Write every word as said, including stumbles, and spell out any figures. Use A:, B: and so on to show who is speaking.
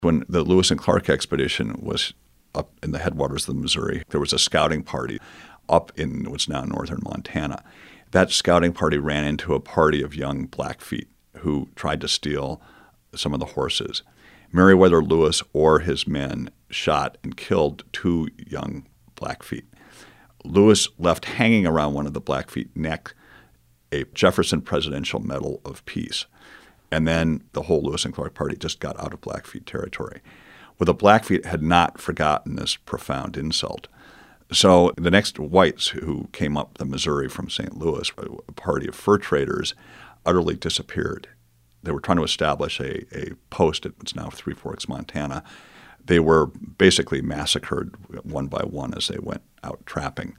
A: When the Lewis and Clark expedition was up in the headwaters of the Missouri, there was a scouting party up in what's now northern Montana. That scouting party ran into a party of young Blackfeet who tried to steal some of the horses. Meriwether Lewis or his men shot and killed two young Blackfeet. Lewis left hanging around one of the Blackfeet neck a Jefferson Presidential Medal of Peace. And then the whole Lewis and Clark party just got out of Blackfeet territory. Well, the Blackfeet had not forgotten this profound insult. So the next whites who came up the Missouri from Saint Louis, a party of fur traders, utterly disappeared. They were trying to establish a, a post at what's now Three Forks, Montana. They were basically massacred one by one as they went out trapping.